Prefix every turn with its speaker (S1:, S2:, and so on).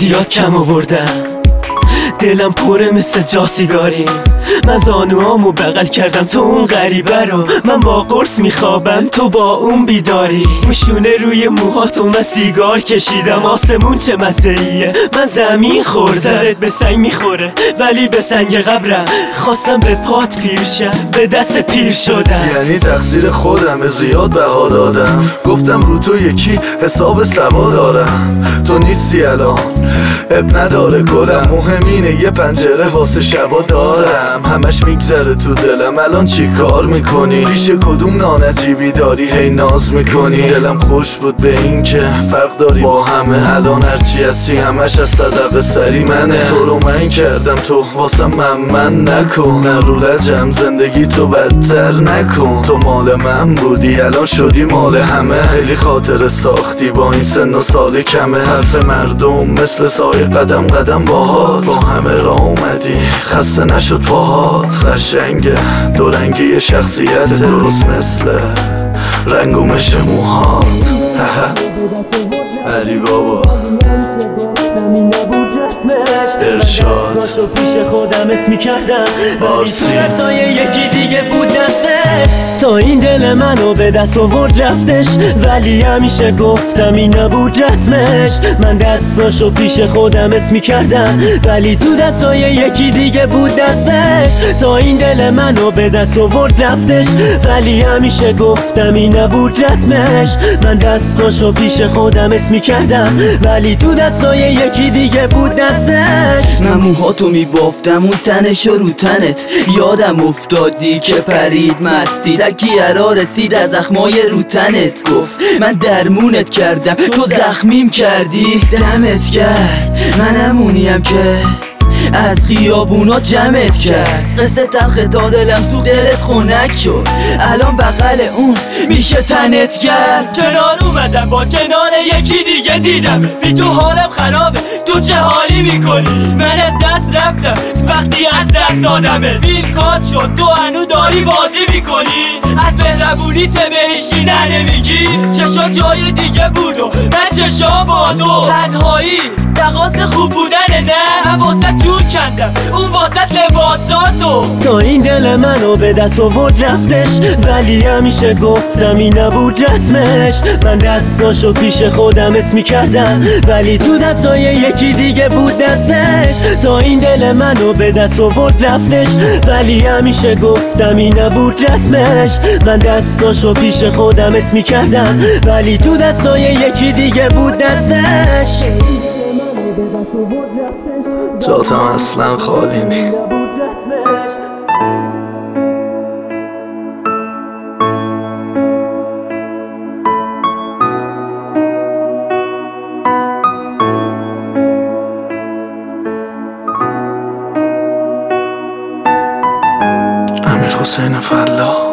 S1: زیاد کم آوردم، دلم پره مثل جا سیگاری. من زانوامو بغل کردم تو اون غریبه رو، من با قرص میخوابم تو با اون بیداری. موشونه روی موهاتو من سیگار کشیدم، آسمون چه مزه‌ایه من زمین خوردم. سرت به سنگ میخوره ولی به سنگ قبرم، خواستم به پات پیر شم به دست پیر شدم.
S2: یعنی تقصیر خودم زیاد بها دادم، گفتم رو تو یکی حساب سوا دارم. تو نیستی الان اب نداره گلم، مهم اینه یه پنجره واسه شبا دارم. همش میگذره تو دلم الان چی کار میکنی، پیش کدوم نانجیبی داری هی ناز میکنی. دلم خوش بود به این که فرق داری با همه، الان هرچی هستی همش از صدق سری منه. تو رو من کردم تو واسم من نکن، نه رو لجم زندگی تو بدتر نکن. تو مال من بودی الان شدی مال همه، خیلی خاطر ساختی با این سن و سال کمه. حرف مردم مثل سایه قدم قدم باهات، با همه را اومدی خسته نشد پاهات. قشنگه دورنگی شخصیت درست مثل رنگ و مش موهات. علی بابا ارشاد
S1: داشو پیش خودم اسم میکردم، بارسی سایه یکی دیگه بود دستش. تا این دل منو به دست آورد رفتش، ولی همیشه گفتم این نبود رسمش. من دستاشو پیش خودم اسم میکردم، ولی تو دستای یکی دیگه بود دستش. تا این دل منو به دست آورد رفتش، ولی همیشه گفتم این نبود رسمش. من دستاشو پیش خودم اسم میکردم، ولی تو دستای یکی دیگه بود دستش.
S3: من موهاتو میبافتم اون تنشو رو تنت، یادم افتادی که پرید مستی. تکیه را رسید از زخمای رو تنت، گفت من درمونت کردم تو زخمیم کردی. دمت کرد منمونیم که از خیابونا جمعت کرد. قصه تلخ تا دلم سوخت دلت خنک شد، الان بغل اون میشه تنت کرد.
S1: کنار اومدم با کنار یکی دیگه دیدم، بی تو حالم خرابه تو چه حالی میکنی. من از دست رفتم وقتی از دست دادمه، بین کات شد تو هنو داری بازی میکنی. از مهربونی تمهشکی نمیگی، چشا جای دیگه بود و من چشا با تو. تنهایی تقاس خوب بودنه نه، من واسه جون کندم اون واسه لباساتو. تا این دل منو به دست آورد رفتش، ولی همیشه گفتم این نبود رسمش. من دستاشو پیش خودم اسم میکردم، ولی تو دستای یکی دیگه بود دستش. تا این دل منو به دست آورد رفتش، ولی همیشه گفتم این نبود رسمش. من دستاشو پیش خودم اسم میکردم، ولی تو دستای یکی دیگه بود دستش.
S2: جاتم اصلا خالی نی. امیر حسین فلاح